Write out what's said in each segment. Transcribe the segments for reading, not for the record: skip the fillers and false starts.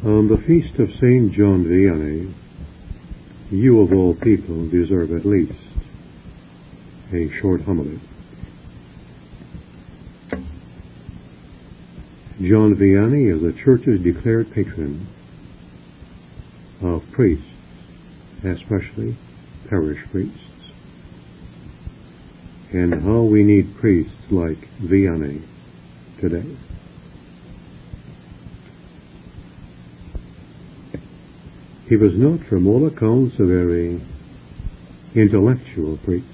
On the feast of St. John Vianney, you of all people deserve at least a short homily. John Vianney is the Church's declared patron of priests, especially parish priests. And how we need priests like Vianney today. He was not, from all accounts, a very intellectual priest.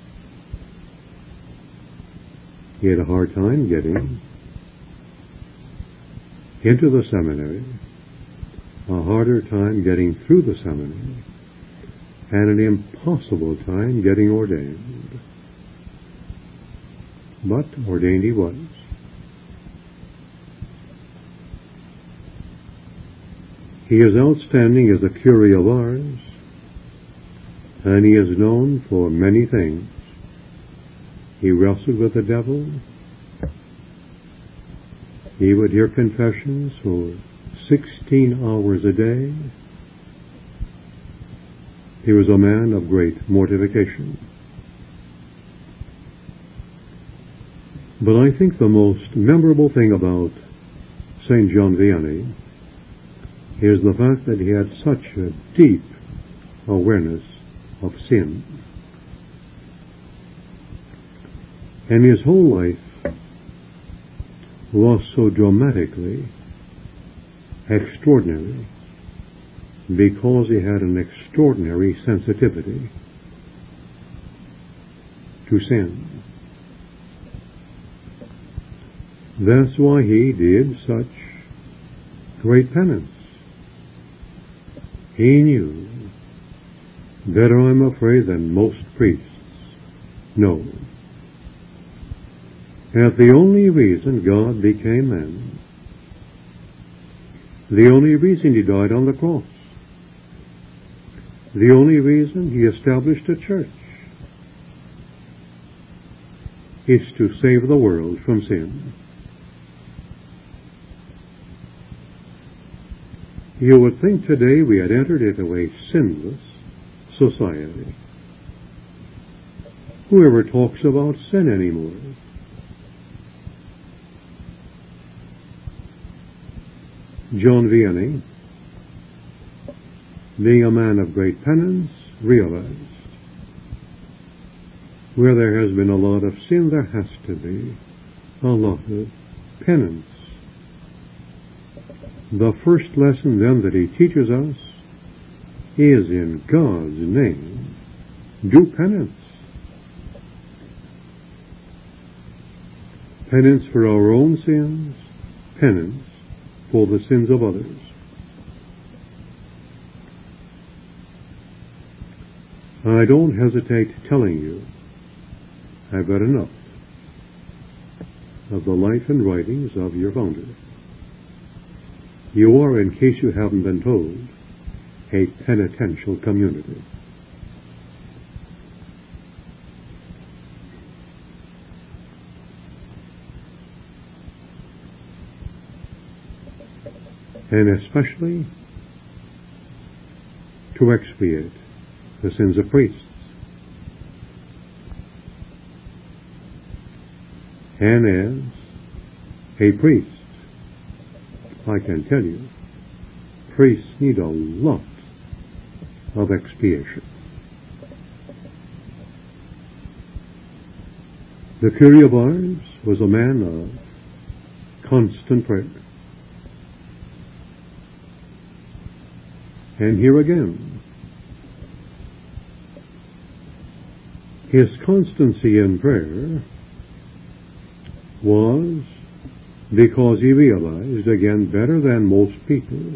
He had a hard time getting into the seminary, a harder time getting through the seminary, and an impossible time getting ordained. But ordained he was. He is outstanding as a curé of Ars, and he is known for many things. He wrestled with the devil. He would hear confessions for 16 hours a day. He was a man of great mortification. But I think the most memorable thing about St. John Vianney is the fact that he had such a deep awareness of sin. And his whole life was so dramatically extraordinary because he had an extraordinary sensitivity to sin. That's why he did such great penance. He knew better, I'm afraid, than most priests know that the only reason God became man, the only reason he died on the cross, the only reason he established a church is to save the world from sin. You would think today we had entered into a sinless society. Whoever talks about sin anymore? John Vianney, being a man of great penance, realized where there has been a lot of sin, there has to be a lot of penance. The first lesson then that he teaches us is, in God's name, do penance. Penance for our own sins, penance for the sins of others. I don't hesitate telling you I've got enough of the life and writings of your founder. You are, in case you haven't been told, a penitential community. And especially to expiate the sins of priests. And as a priest, I can tell you, priests need a lot of expiation. The curé of Ars was a man of constant prayer. And here again, his constancy in prayer was because he realized, again, better than most people,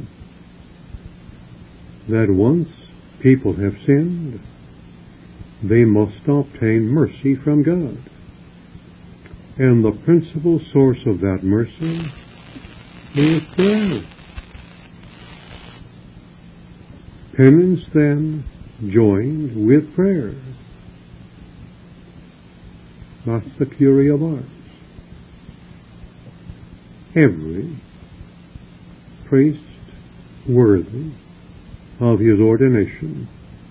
that once people have sinned, they must obtain mercy from God. And the principal source of that mercy is prayer. Penance, then, joined with prayer. That's the curé of Ars. Every priest worthy of his ordination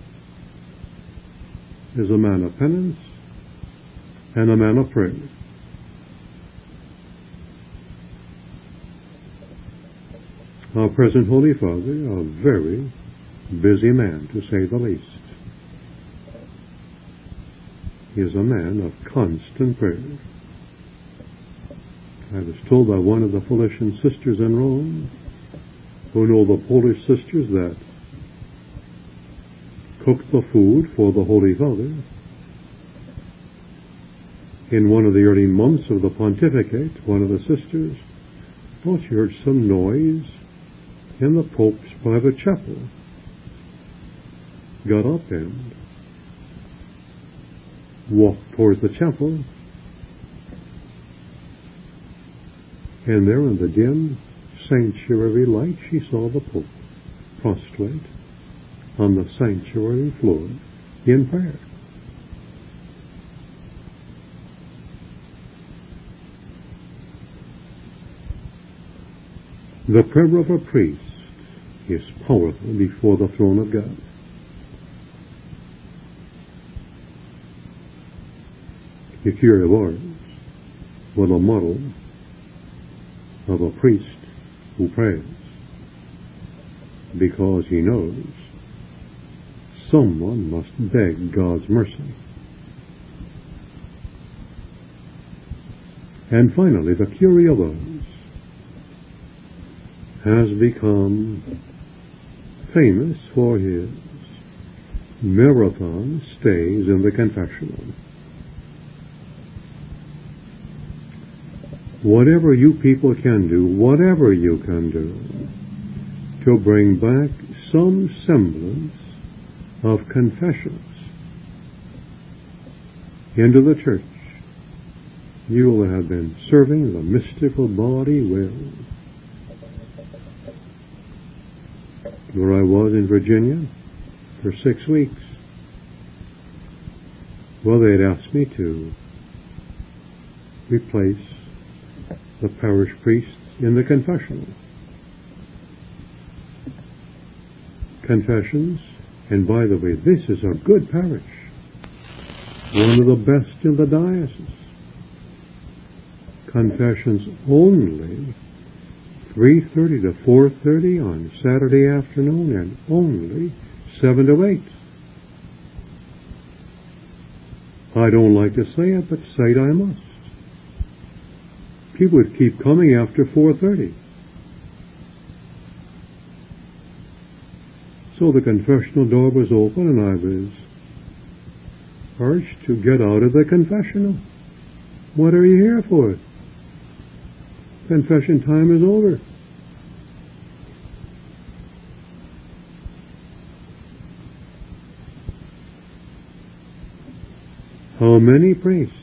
is a man of penance and a man of prayer. Our present Holy Father, a very busy man, to say the least. He is a man of constant prayer. I was told by one of the Felician sisters in Rome, who know the Polish sisters that cook the food for the Holy Father, in one of the early months of the pontificate, one of the sisters thought she heard some noise in the Pope's private chapel. Got up and walked towards the chapel, and there in the dim sanctuary light she saw the Pope prostrate on the sanctuary floor in prayer. The prayer of a priest is powerful before the throne of God. The Curé of Ars was a model of a priest who prays because he knows someone must beg God's mercy. And finally, the Curé of Ars has become famous for his marathon stays in the confessional. Whatever you people can do, whatever you can do to bring back some semblance of confessions into the church, you will have been serving the mystical body well. Where I was in Virginia for 6 weeks, well, they'd asked me to replace the parish priests in the confessional. Confessions, and by the way, this is a good parish, one of the best in the diocese. Confessions only 3:30 to 4:30 on Saturday afternoon, and only 7 to 8. I don't like to say it, but say it I must. People would keep coming after 4:30. So the confessional door was open, and I was urged to get out of the confessional. What are you here for? Confession time is over. How many priests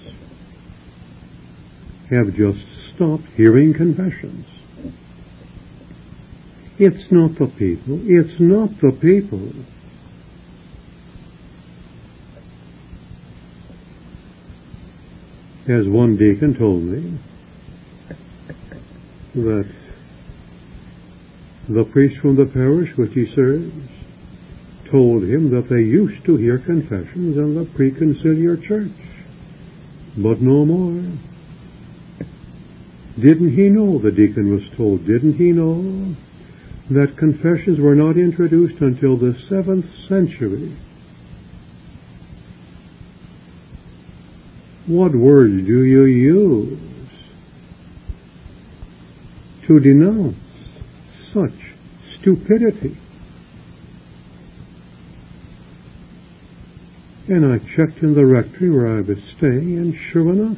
have just stopped hearing confessions? It's not the people. It's not the people. As one deacon told me, that the priest from the parish which he serves told him that they used to hear confessions in the preconciliar church, but no more. Didn't he know, the deacon was told, didn't he know that confessions were not introduced until the 7th century? What words do you use to denounce such stupidity? And I checked in the rectory where I was staying, and sure enough,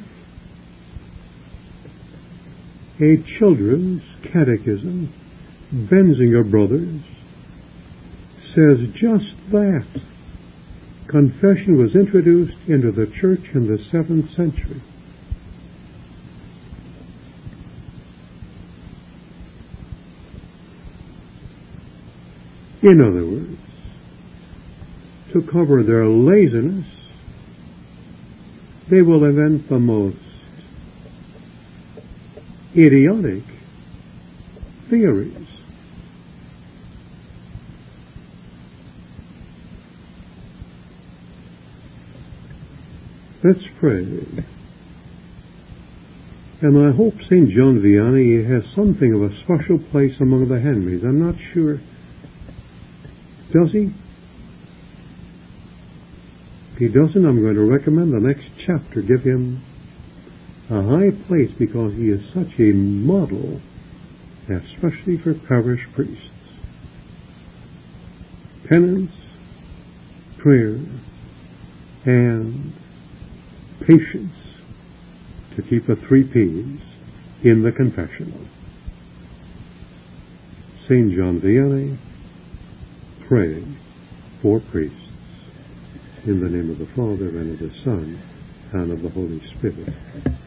a children's catechism, Benzinger Brothers, says just that. Confession was introduced into the church in the 7th century. In other words, to cover their laziness, they will invent the most idiotic theories. Let's pray. And I hope St. John Vianney has something of a special place among the Henrys. I'm not sure. Does he? If he doesn't, I'm going to recommend the next chapter give him a high place, because he is such a model, especially for parish priests. Penance, prayer, and patience to keep the 3 P's in the confessional. St. John Vianney, praying for priests. In the name of the Father, and of the Son, and of the Holy Spirit.